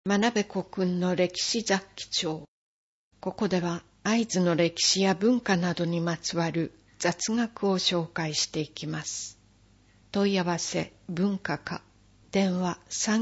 真鍋古君の歴史雑記帳。ここでは会津の歴史や文化などにまつわる雑学を紹介していきます。問い合わせ文化課電話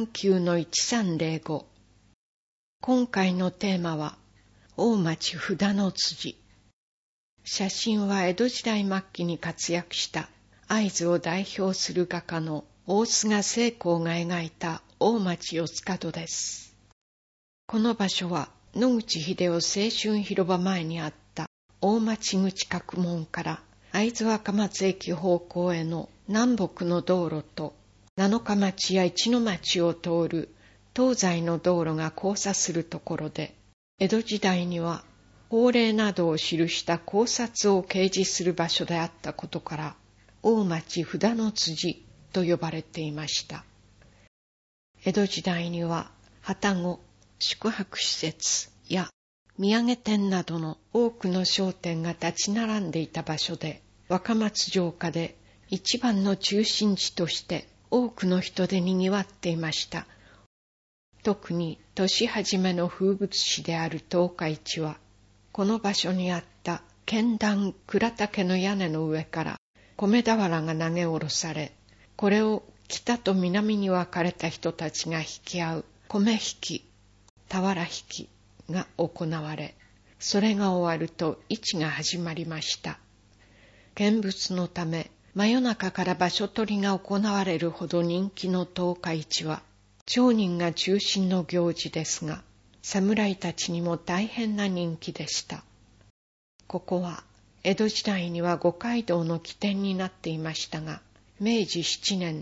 39-1305。 今回のテーマは大町札の辻。写真は江戸時代末期に活躍した会津を代表する画家の大須賀青光が描いた大町四つ角です。この場所は野口英世青春広場前にあった大町口各門から会津若松駅方向への南北の道路と七日町や一の町を通る東西の道路が交差するところで、江戸時代には法令などを記した考察を掲示する場所であったことから大町札の辻と呼ばれていました。江戸時代には旅籠、宿泊施設や土産店などの多くの商店が立ち並んでいた場所で、若松城下で一番の中心地として多くの人で賑わっていました。特に年始めの風物詩である十日市は、この場所にあった剣壇倉竹の屋根の上から米俵が投げ下ろされ、これを北と南に分かれた人たちが引き合う米引き、俵引きが行われ、それが終わると市が始まりました。見物のため真夜中から場所取りが行われるほど人気の十日市は町人が中心の行事ですが、侍たちにも大変な人気でした。ここは江戸時代には五街道の起点になっていましたが、明治7年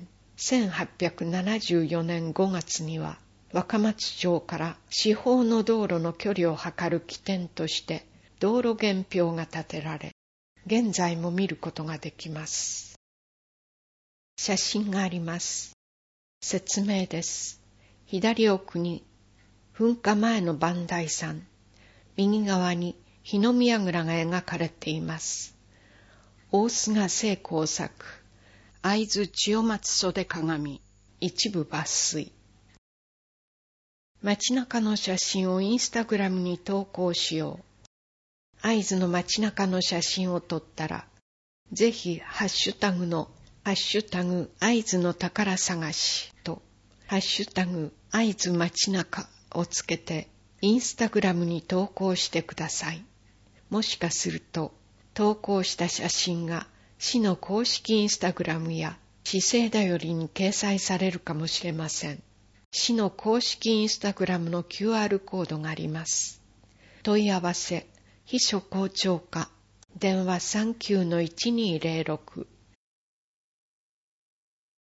1874年5月には若松町から四方の道路の距離を測る起点として道路原標が立てられ、現在も見ることができます。写真があります。説明です。左奥に噴火前の磐梯山、右側に火の見櫓が描かれています。大須賀青光作、会津千代松袖鏡、一部抜粋。街中の写真をインスタグラムに投稿しよう。会津の街中の写真を撮ったら、ぜひハッシュタグのハッシュタグ会津の宝探しとハッシュタグ会津街中をつけてインスタグラムに投稿してください。もしかすると投稿した写真が市の公式インスタグラムや市政だよりに掲載されるかもしれません。市の公式インスタグラムの QR コードがあります。問い合わせ秘書校長課電話 39-1206